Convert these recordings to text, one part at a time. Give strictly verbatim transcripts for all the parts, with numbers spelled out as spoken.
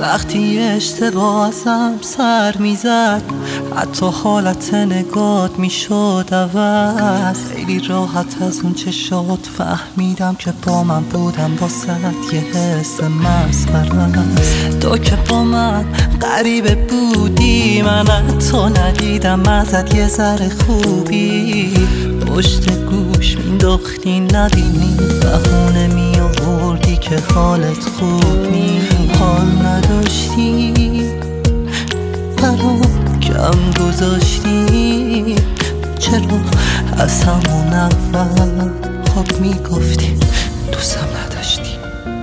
وقتی اشتباه ازم سر میزد، حتی حالت نگات میشد عوض. خیلی راحت از اون چشات فهمیدم که با من بودم واسه یه حس مسخره. تو که با من غریبه بودی، من حتی ندیدم ازت یه ذره خوبی. پشت گوش مینداختی نبینی، بهونه می آوردی که حالت خوب نی. حال نداشتی برام کم گذاشتی، چرا از همون اول خب میگفتی دوستم نداشتی.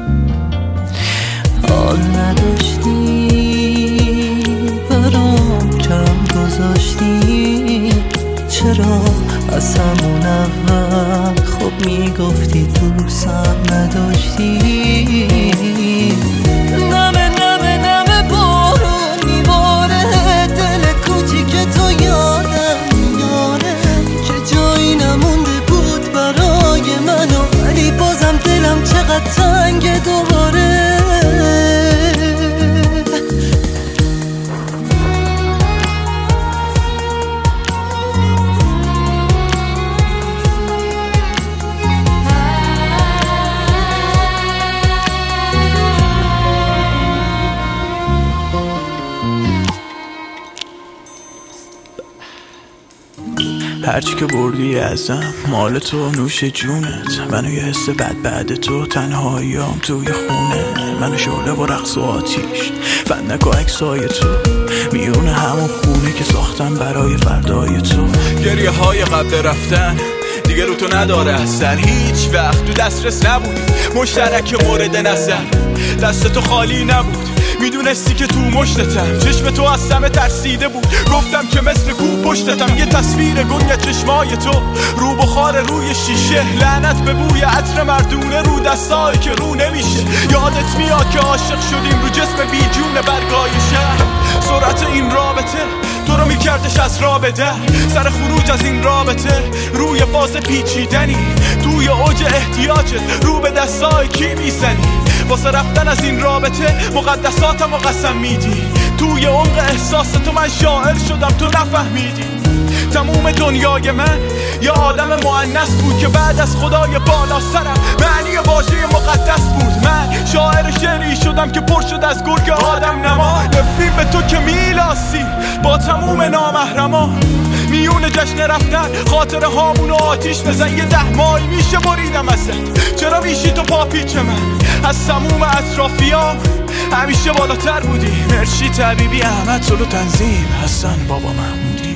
حال نداشتی برام کم گذاشتی، چرا از همون اول خب میگفتی دوستم نداشتی. نمه نمه نمه بارون میباره، دل کوچیک تو یادم میاره که جایی نمونده بود برای منو، ولی بازم دلم چقدر تنگ دوباره. هرچی که بردی ازم مال تو، نوش جونت. منو یه حس بد بعد تو، تنهاییام توی خونه. منو شعله و رقص و آتیش، فندک و عکسای تو، میون همون خونه که ساختم برای فردای تو. گریه های قبل رفتن دیگه رو تو نداره اثر، هیچ وقت تو دسترس نبودی، مشترک مورد نظر. دست تو خالی نبود، میدونستی که تو مشتتم. چشم تو از سمه ترسیده بود، گفتم که مثل کو پشتتم. یه تصویر گنگ چشمای تو، رو بخار روی شیشه، لعنت به بوی عطر مردونه رو دستایی که رو نمیشه. یادت میاد که عاشق شدیم رو جسم بیجون برگای شهر. سرعت این رابطه تو رو میکردش از رابطه، سر خروج از این رابطه روی فاز پیچیدنی، توی اوج احتیاجت رو به دستای کی میزنی. واسه رفتن از این رابطه مقدساتم و قسم میدی، توی عمق احساس تو من شاعر شدم تو نفهمیدی. تموم دنیای من یه آدم مؤنث بود که بعد از خدای بالا سرم معنی واژه مقدس بود. من شاعر شعری شدم که پر شد از گرگ آدم نما. نفرین به تو که میلاسی با تموم نامحرما، میون جشن رفتن خاطره هامونو آتیش بزن. یه ده ماهی میشه بریدم ازت، چرا میشی تو پاپیچ من؟ از تموم اطرافیام همیشه بالاتر بودی. مرشی طبیبی، احمد سلو تنظیم، حسن بابا محمودی.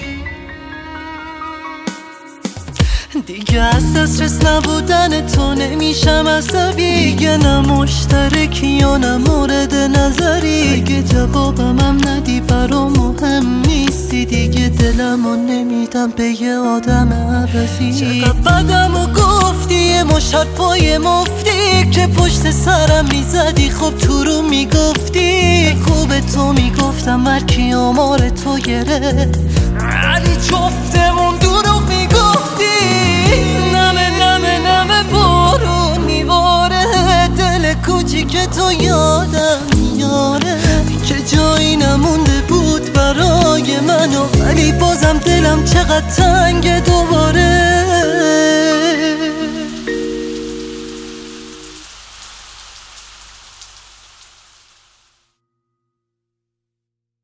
دیگه از دسترس نبودن تو نمیشم عصبی، نه نه مشترکی یا نه مورد نظری. دیگه جوابم هم ندی برام مهم نیستی، دیگه دلمو نمیدم به یه آدم عوضی. چقدر بدم و گفتی یه مشت حرفای مفتی که پشت سرم میزدی، خب تو رو میگفتی خوب تو میگفتم مرکی آمار تو گره، علی جفتمون دورو میگفتی. نمه نمه نمه بارون میباره، دل کوچیک تو یادم میاره که جایی نمونده بود برای منو، ولی بازم دلم چقدر تنگ دوباره.